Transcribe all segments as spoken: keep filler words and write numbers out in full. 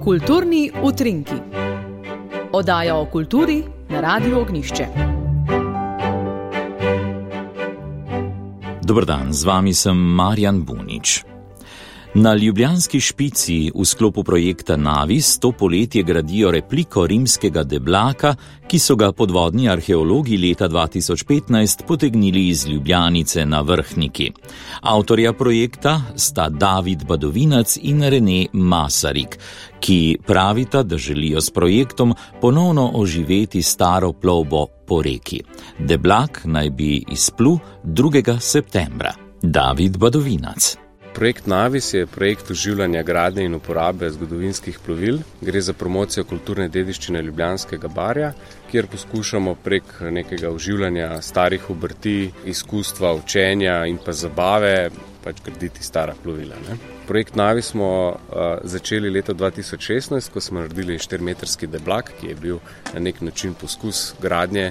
Kulturni utrinki. Oddaja o kulturi na Radiu Ognjišče. Dober dan, z vami sem Marjan Bunič. Na ljubljanski Špici v sklopu projekta Navis to poletje gradijo repliko rimskega deblaka, ki so ga podvodni arheologi leta dva tisoč petnajst potegnili iz Ljubljanice na Vrhniki. Avtorja projekta sta David Badovinac in Rene Masarik, ki pravita, da želijo s projektom ponovno oživeti staro plovbo po reki. Deblak naj bi izplul drugega septembra. David Badovinac. Projekt Navis je projekt oživljanja gradnje in uporabe zgodovinskih plovil. Gre za promocijo kulturne dediščine Ljubljanskega barja, kjer poskušamo prek nekega oživljanja starih obrti, izkustva, učenja in pa zabave pač graditi stara plovila. Ne? Projekt Navis smo uh, začeli leta dva tisoč šestnajst, ko smo naredili štirimetrski deblak, ki je bil na nek način poskus gradnje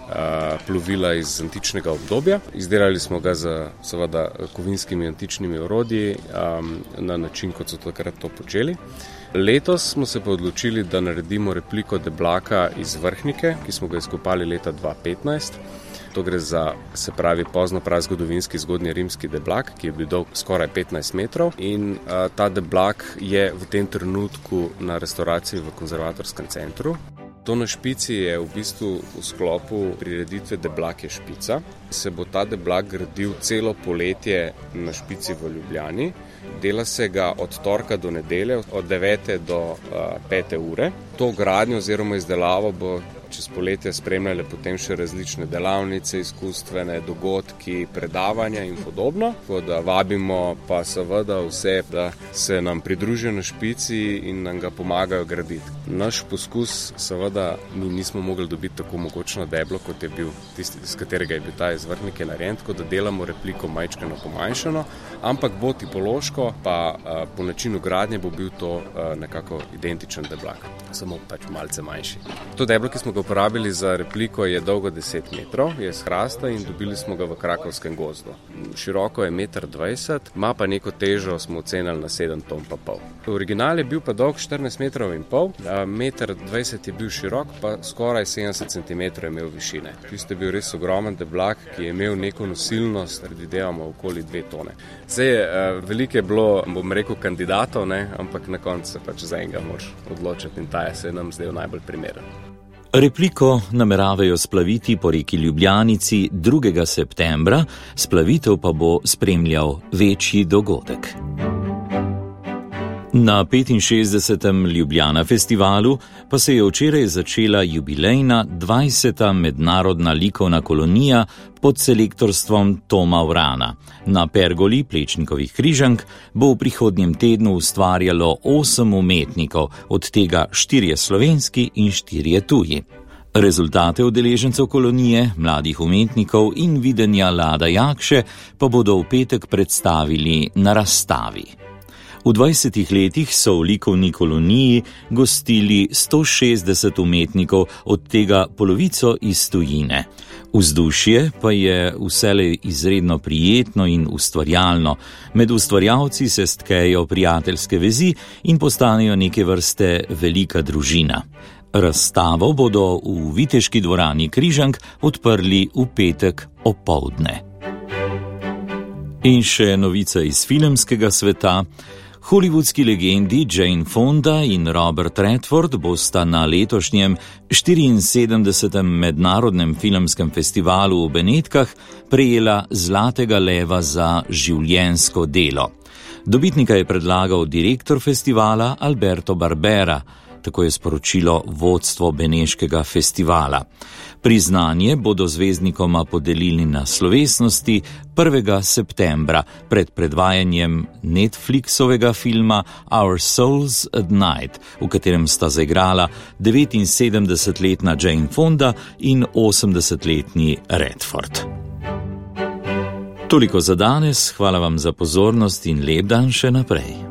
plovila iz antičnega obdobja. Izdelali smo ga z seveda kovinskimi antičnimi orodji um, na način, kot so takrat to počeli. Letos smo se pa odločili, da naredimo repliko deblaka iz Vrhnike, ki smo ga izkopali leta dva tisoč petnajst. To gre za, se pravi, pozno prazgodovinski zgodnji rimski deblak, ki je bil dolg skoraj petnajst metrov in a, ta deblak je v tem trenutku na restauraciji v konzervatorskem centru. To na Špici je v bistvu v sklopu prireditve Deblak je Špica. Se bo ta deblak gradil celo poletje na Špici v Ljubljani. Dela se ga od torka do nedelje, od devete do uh, pete ure. To gradnjo oziroma izdelavo bo čez poletje spremljale potem še različne delavnice, izkustvene dogodki, predavanja in podobno. Tako da vabimo pa seveda vse, da se nam pridružijo na Špici in nam ga pomagajo graditi. Naš poskus seveda mi nismo mogli dobiti tako mogočno deblo, kot je bil tisti, z katerega je bil ta iz Vrhnike narejen, tako da delamo repliko majčkeno pomanjšano, ampak bo tipološko, pa a, po načinu gradnje bo bil to a, nekako identičen deblak, samo pač malce manjši. To deblo, ki smo ga uporabili za repliko, je dolgo deset metrov, je iz hrasta in dobili smo ga v krakovskem gozdu. Široko je meter dvajset, ima pa neko težo, smo ocenili na sedem ton pa pol. Original je bil pa dolg štirinajst metrov in pol, meter dvajset je bil širok, pa skoraj sedemdeset centimetrov je imel višine. Tisto je bil res ogromen deblak, ki je imel neko nosilnost, predvidevamo okoli dve tone. Zdaj, veliko je bilo, bom rekel, kandidatov, ne? Ampak na koncu se pač za enega moraš odločiti in ta je se nam zdaj najbolj primeren. Repliko nameravajo splaviti po reki Ljubljanici drugega septembra, splavitev pa bo spremljal večji dogodek. Na petinšestdesetem Ljubljana festivalu pa se je včeraj začela jubilejna dvajseta mednarodna likovna kolonija pod selektorstvom Toma Vrana. Na pergoli Plečnikovih Križank bo v prihodnjem tednu ustvarjalo osem umetnikov, od tega štirje slovenski in štirje tuji. Rezultate udeležencev kolonije, mladih umetnikov in videnja Lada Jakše pa bodo v petek predstavili na razstavi. V dvajsetih letih so v likovni koloniji gostili sto šestdeset umetnikov, od tega polovico iz tujine. Vzdušje pa je vselej izredno prijetno in ustvarjalno. Med ustvarjalci se stkejo prijateljske vezi in postanejo neke vrste velika družina. Razstavo bodo v Viteški dvorani Križank odprli v petek opoldne. In še novica iz filmskega sveta. Hollywoodski legendi Jane Fonda in Robert Redford bosta na letošnjem štiriinsedemdesetem mednarodnem filmskem festivalu v Benetkah prejela Zlatega leva za življenjsko delo. Dobitnika je predlagal direktor festivala Alberto Barbera, tako je sporočilo vodstvo beneškega festivala. Priznanje bodo zvezdnikoma podelili na slovesnosti prvega septembra pred predvajanjem Netflixovega filma Our Souls at Night, v katerem sta zaigrala devetinsedemdesetletna Jane Fonda in osemdesetletni Redford. Toliko za danes, hvala vam za pozornost in lep dan še naprej.